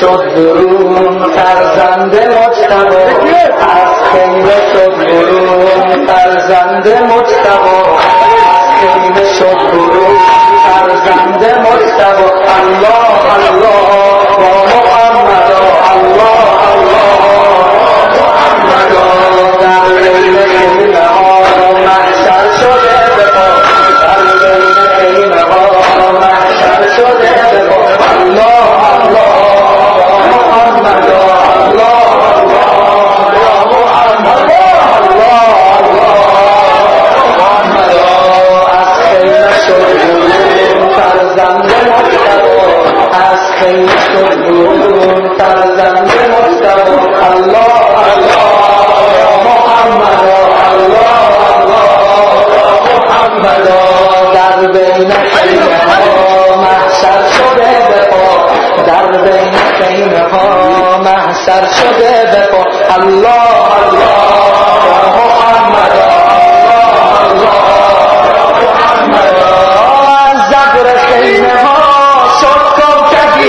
شد برون فرزند مجتبی، از خیمه شد برون فرزند مجتبی، از خیمه شد برون فرزند مجتبی. الله الله با محمد، الله الله محمد. در بین خیمه ها محشر شده به پا، در بین خیمه ها محشر شده به پا. الله الله محمد، الله الله یا محمد، الله الله محمد. از خیمه شد برون فرزند مجتبی، از خیمه شد برون فرزند مجتبی. الله الله یا محمد، الله الله محمد. در بین خیمه ها محشر شده به پا، در بین خیمه ها محشر شده به پا. الله الله یا محمد، الله الله محمد. از زبر خیمه ها شد کوکبی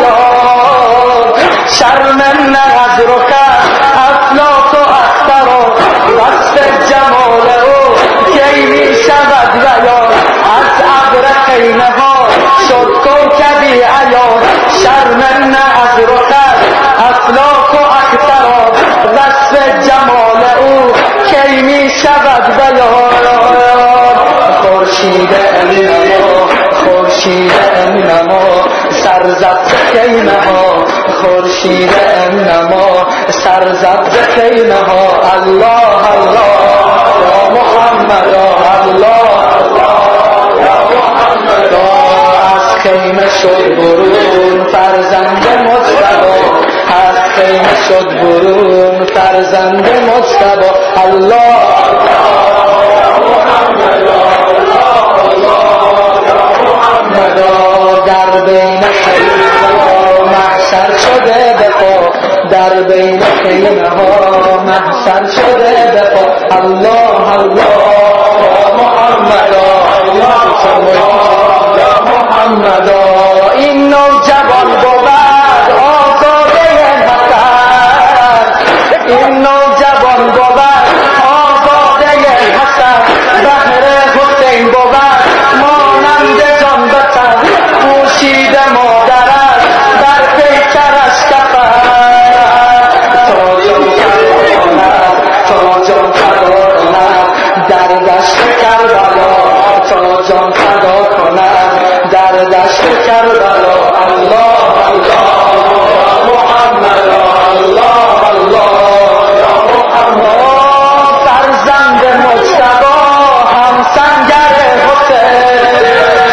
عیان، شرم نظرک افلاک و اختر، وصف جمال او کی می شود بیان. از ابر خیمه ها شد کوکبی عیان، شرم نظرک افلاک و اختر، وصف جمال او کی می شود بیان. خورشید امینما، خورشید امینما سرزد خیمه ها، خورشید امینما سرزد خیمه ها. الله الله یا محمد، الله الله یا محمد. از خیمه شد برون فرزند مجتبی، از خیمه شد برون فرزند مجتبی. الله الله یا محمد، الله الله یا محمد. در بین خیمه ها محشر شده به پا، در بین خیمه ها محشر شده به پا. الله الله یا محمد، الله الله یا محمد. این نوجوان بود آزاده حسن، این نوجوان بود آزاده حسن، بهر حسین بود مانند جان بسن، پوشیده مادرش در پیکرش کفن. تا جان فدا کند، تا جان فدا کند در دشت کربلا، تا جان فدا کند در دشت کربلا. الله الله یا محمد، الله الله یا محمد. فرزند مجتبی هم سنگر حسین،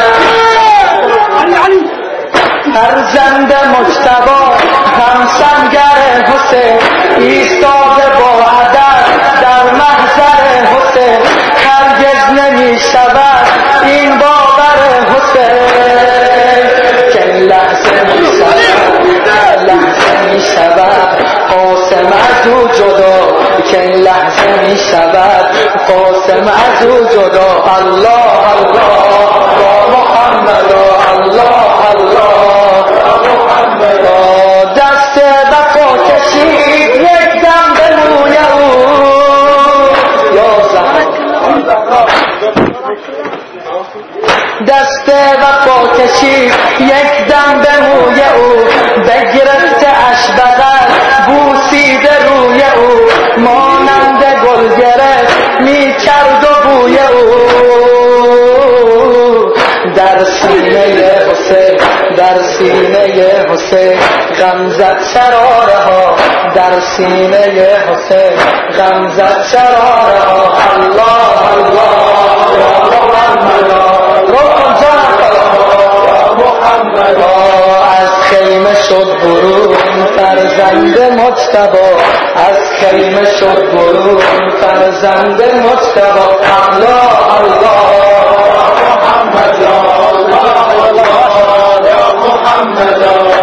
فرزند مجتبی هم سنگر حسین، ایستاده با ادب در محضر حسین. هرگز نمی شود این باور حسین که لحظه می شود، لحظه می شود قاسم از او جدا، که لحظه می شود قاسم از او جدا. الله الله یا محمد، الله الله یا محمد. دست وفا کشید یک دم به موی او، یا زهر دست وفا کشید یک دم به موی او، بگرفته اش بغل بوسیده روی او، مانند گل گرفت می کرد و بوی او. در سینه حسین، در سینه حسین غم زد شراره ها، در سینه حسین غم زد شراره ها. الله الله یا محمد، روکن جان یا محمد. از خیمه شد برون فرزند مجتبی، از خیمه شد برون فرزند مجتبی. الله الله یا محمد، الله الله یا محمد.